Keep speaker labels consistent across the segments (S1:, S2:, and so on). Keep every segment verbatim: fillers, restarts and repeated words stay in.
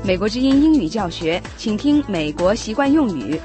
S1: 美国之音英语教学，请听美国习惯用语。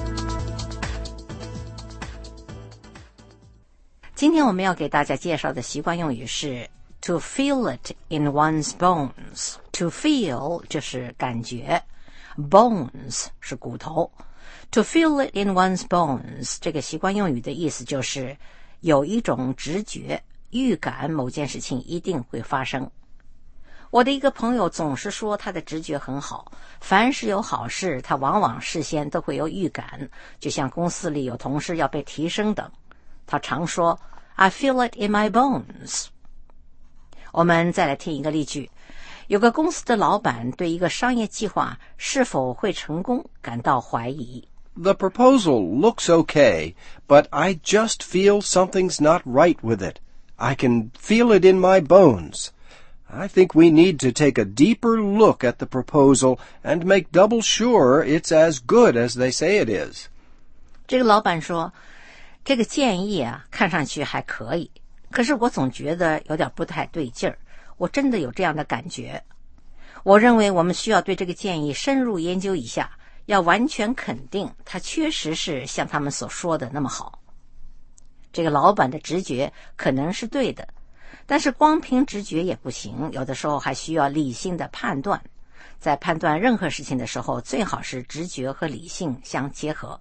S2: 今天我们要给大家介绍的习惯用语是 to feel it in one's bones. To feel 就是感觉， bones 是骨头。To feel it in one's bones 这个习惯用语的意思就是有一种直觉，预感某件事情一定会发生。我的一个朋友总是说他的直觉很好，凡是有好事，他往往事先都会有预感，就像公司里有同事要被提升等。他常说 I feel it in my bones。 我们再来听一个例句。有个公司的老板对一个商业计划是否会成功感到怀疑。
S3: The proposal looks okay, but I just feel something's not right with it. I can feel it in my bones.I think we need to take a deeper look at the proposal and make double sure it's as good as they say it is.
S2: 这个老板说，这个建议啊，看上去还可以，可是我总觉得有点不太对劲儿，我真的有这样的感觉。我认为我们需要对这个建议深入研究一下，要完全肯定它确实是像他们所说的那么好。这个老板的直觉可能是对的，但是光凭直觉也不行，有的时候还需要理性的判断。在判断任何事情的时候，最好是直觉和理性相结合。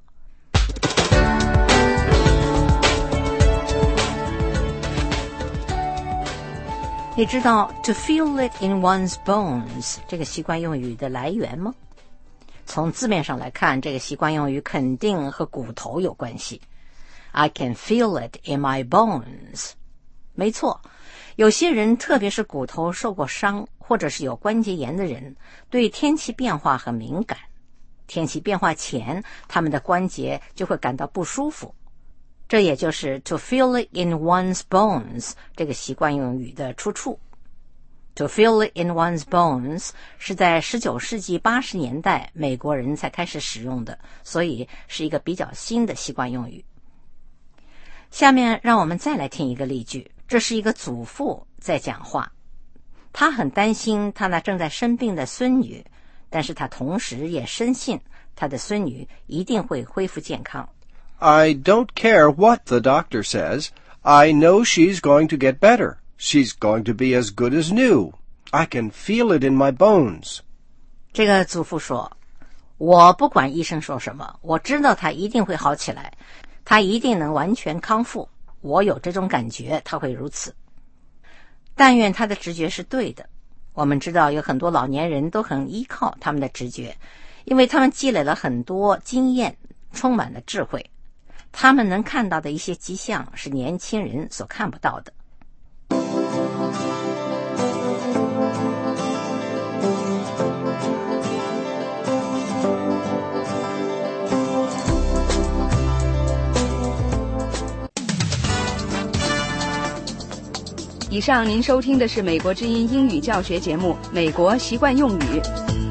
S2: 你知道 to feel it in one's bones 这个习惯用语的来源吗？从字面上来看，这个习惯用语肯定和骨头有关系。I can feel it in my bones。 没错，有些人，特别是骨头受过伤或者是有关节炎的人，对天气变化很敏感。天气变化前，他们的关节就会感到不舒服。这也就是 to feel it in one's bones 这个习惯用语的出处。To feel it in one's bones 是在十九世纪八十年代美国人才开始使用的，所以是一个比较新的习惯用语。下面让我们再来听一个例句。这是一个祖父在讲话，他很担心他那正在生病的孙女，但是他同时也深信他的孙女一定会恢复健康。
S3: I don't care what the doctor says. I know she's going to get better. She's going to be as good as new. I can feel it in my bones.
S2: 这个祖父说，我不管医生说什么，我知道她一定会好起来，她一定能完全康复。我有这种感觉，他会如此。但愿他的直觉是对的。我们知道有很多老年人都很依靠他们的直觉，因为他们积累了很多经验，充满了智慧。他们能看到的一些迹象是年轻人所看不到的。
S1: 以上您收听的是美国之音英语教学节目《美国习惯用语》。